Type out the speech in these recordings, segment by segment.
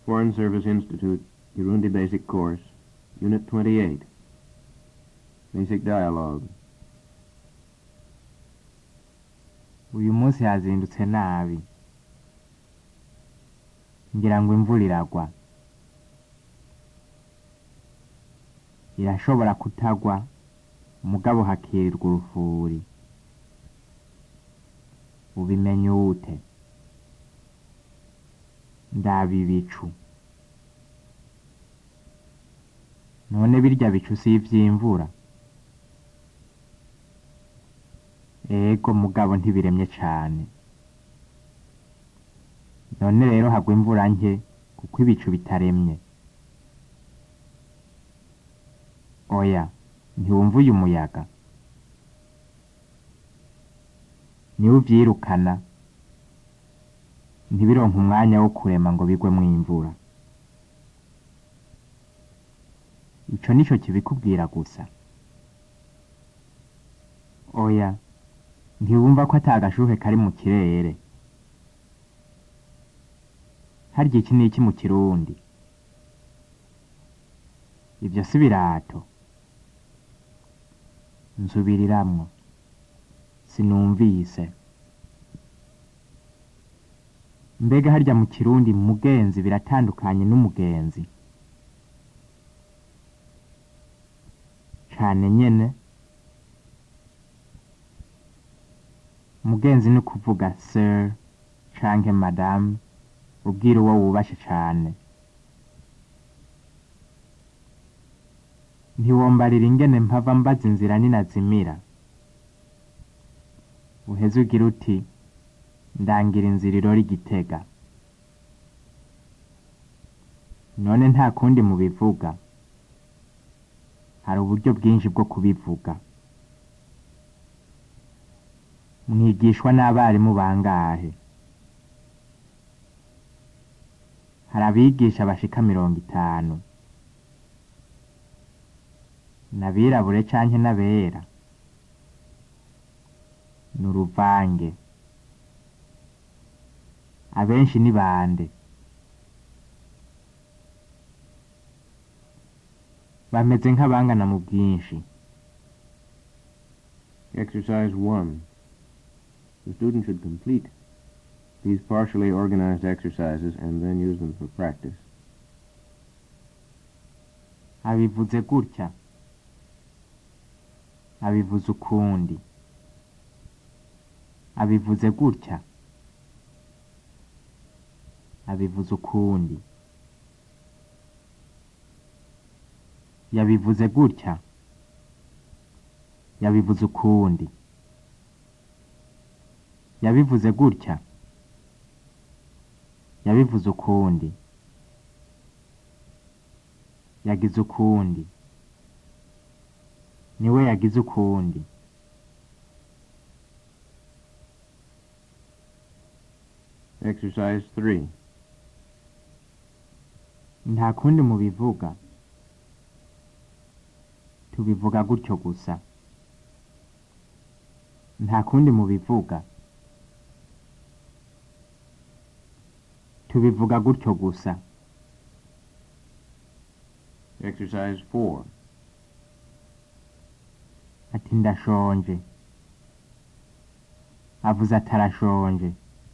Foreign Service Institute, Kirundi Basic Course, Unit 28. Basic Dialogue. Uyu munsi yazindutse nabi. Ngira ngo imvura iragwa. Irashobora kutagwa, mugabo hakirirwa urufuri. Ubimenye ute? Ndaba ibicu. None birya bicu si ivy'imvura? Ego mugabo ntibiremye cane. None rero hagwa imvura nke kuko ibicu bitaremye. Oya, ntiwumva uyu muyaga? Niwe uvyirukana, ntibironke umwanya wo kurema ngo bigwemwo imvura. Ico nico kibikubwira gusa? Oya, ntiwumva ko ata gashuhe kari mu kirere? Harya iki n'iki mu Kirundi? Ivyo si birato? Nsubiriramwo. Sinumvise. Mbega harya mu Kirundi mugenzi biratandukanye n'umugenzi? Cane nyene. Mugenzi ni kuvuga sir canke madame ubwira uwo wubashe cane. Ntiwombarira ingene mpava mbaza inzira ninazimira. Uheze ugira uti ndangira inzira irora Igitega. None nta kundi mubivuga? Hari uburyo bwinshi bwo kubivuga. Mwigishwa n'abarimu bangahe? Hari abigisha bashika 50. N'abirabure canke n'abera? N'uruvange. Abenshi ni bande? Bameze nk'abangana mu bwinshi. Exercise 1. The student should complete these partially organized exercises and then use them for practice. Abivuze gutya. Abivuze ukundi. Abivuze gutya. Abivuze ukundi. Yabivuze gutya. Yabivuze ukundi. Yabivuze gutya. Yabivuze ukundi. Yagize ukundi. Niwe yagize ukundi. Exercise 3. Nta kundi mubivuga. Tubivuga gutyo gusa. Nta kundi mubivuga. Tubivuga gutyo gusa. Exercise 4. Ati ndashonje. Avuze atarashonje.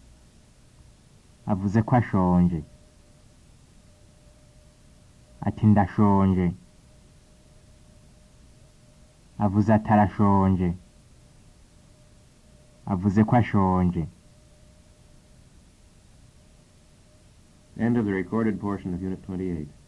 Avuze ko ashonje. Ati ndashonje. Avuze atarashonje. Avuze ko ashonje. End of the recorded portion of Unit 28.